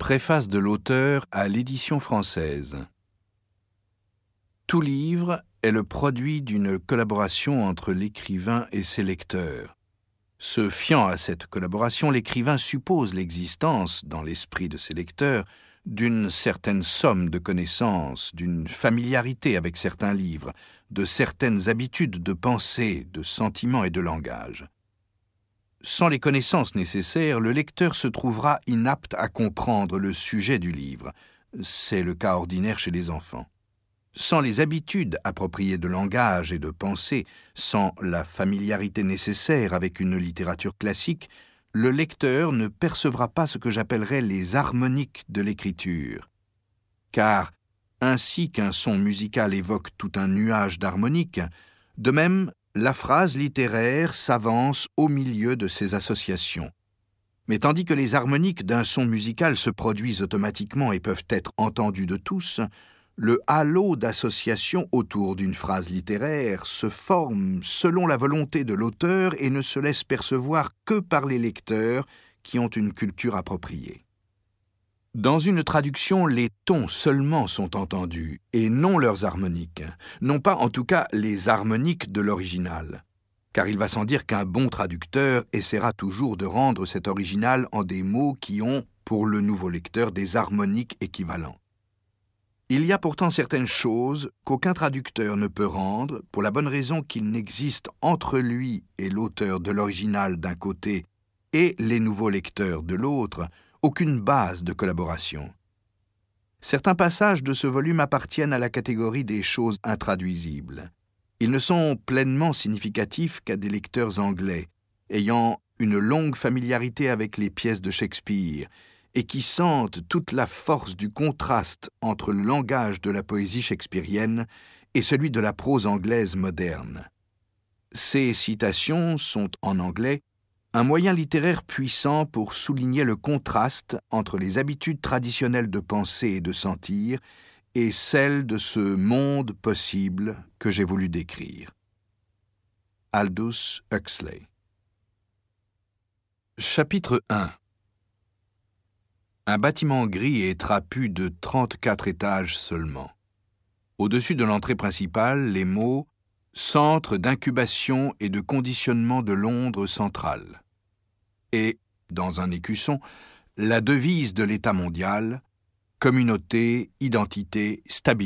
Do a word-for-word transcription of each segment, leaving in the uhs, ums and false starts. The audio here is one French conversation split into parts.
Préface de l'auteur à l'édition française. Tout livre est le produit d'une collaboration entre l'écrivain et ses lecteurs. Se fiant à cette collaboration, l'écrivain suppose l'existence, dans l'esprit de ses lecteurs, d'une certaine somme de connaissances, d'une familiarité avec certains livres, de certaines habitudes de pensée, de sentiments et de langage. Sans les connaissances nécessaires, le lecteur se trouvera inapte à comprendre le sujet du livre. C'est le cas ordinaire chez les enfants. Sans les habitudes appropriées de langage et de pensée, sans la familiarité nécessaire avec une littérature classique, le lecteur ne percevra pas ce que j'appellerais les harmoniques de l'écriture. Car, ainsi qu'un son musical évoque tout un nuage d'harmoniques, de même, la phrase littéraire s'avance au milieu de ces associations. Mais tandis que les harmoniques d'un son musical se produisent automatiquement et peuvent être entendus de tous, le halo d'association autour d'une phrase littéraire se forme selon la volonté de l'auteur et ne se laisse percevoir que par les lecteurs qui ont une culture appropriée. Dans une traduction, les tons seulement sont entendus, et non leurs harmoniques, non pas en tout cas les harmoniques de l'original, car il va sans dire qu'un bon traducteur essaiera toujours de rendre cet original en des mots qui ont, pour le nouveau lecteur, des harmoniques équivalents. Il y a pourtant certaines choses qu'aucun traducteur ne peut rendre, pour la bonne raison qu'il n'existe entre lui et l'auteur de l'original d'un côté et les nouveaux lecteurs de l'autre, aucune base de collaboration. Certains passages de ce volume appartiennent à la catégorie des choses intraduisibles. Ils ne sont pleinement significatifs qu'à des lecteurs anglais, ayant une longue familiarité avec les pièces de Shakespeare, et qui sentent toute la force du contraste entre le langage de la poésie shakespearienne et celui de la prose anglaise moderne. Ces citations sont, en anglais, un moyen littéraire puissant pour souligner le contraste entre les habitudes traditionnelles de penser et de sentir et celles de ce monde possible que j'ai voulu décrire. Aldous Huxley. Chapitre un. Un bâtiment gris et trapu de trente-quatre étages seulement. Au-dessus de l'entrée principale, les mots « Centre d'incubation et de conditionnement de Londres central » et, dans un écusson, la devise de l'État mondial « Communauté, identité, stabilité ».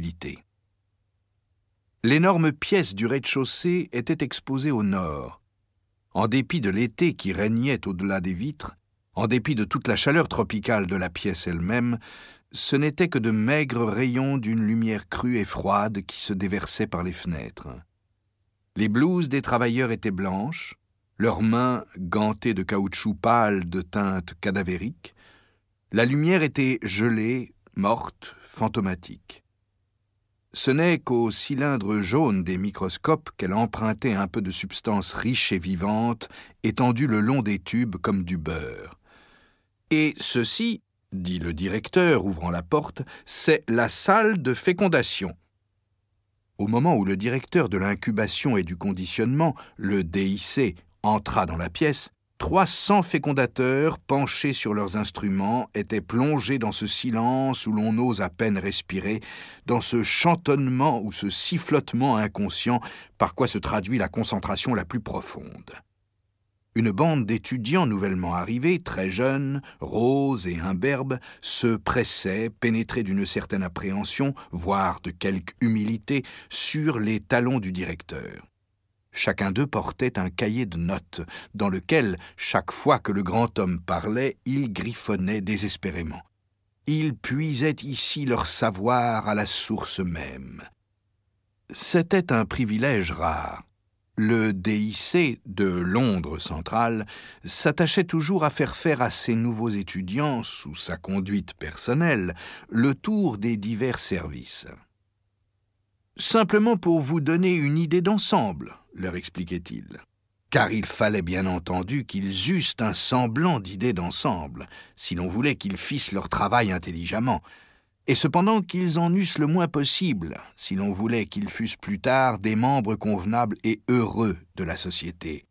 L'énorme pièce du rez-de-chaussée était exposée au nord. En dépit de l'été qui régnait au-delà des vitres, en dépit de toute la chaleur tropicale de la pièce elle-même, ce n'était que de maigres rayons d'une lumière crue et froide qui se déversaient par les fenêtres. Les blouses des travailleurs étaient blanches, leurs mains gantées de caoutchouc pâle de teinte cadavérique. La lumière était gelée, morte, fantomatique. Ce n'est qu'au cylindre jaune des microscopes qu'elle empruntait un peu de substance riche et vivante, étendue le long des tubes comme du beurre. Et ceci, dit le directeur, ouvrant la porte, c'est la salle de fécondation. Au moment où le directeur de l'incubation et du conditionnement, le D I C, entra dans la pièce, trois cents fécondateurs, penchés sur leurs instruments, étaient plongés dans ce silence où l'on ose à peine respirer, dans ce chantonnement ou ce sifflotement inconscient par quoi se traduit la concentration la plus profonde. Une bande d'étudiants nouvellement arrivés, très jeunes, roses et imberbes, se pressaient, pénétrés d'une certaine appréhension, voire de quelque humilité, sur les talons du directeur. Chacun d'eux portait un cahier de notes, dans lequel, chaque fois que le grand homme parlait, ils griffonnaient désespérément. Ils puisaient ici leur savoir à la source même. C'était un privilège rare. Le D I C de Londres central s'attachait toujours à faire faire à ses nouveaux étudiants, sous sa conduite personnelle, le tour des divers services. Simplement pour vous donner une idée d'ensemble, leur expliquait-il. Car il fallait bien entendu qu'ils eussent un semblant d'idée d'ensemble, si l'on voulait qu'ils fissent leur travail intelligemment, et cependant qu'ils en eussent le moins possible, si l'on voulait qu'ils fussent plus tard des membres convenables et heureux de la société.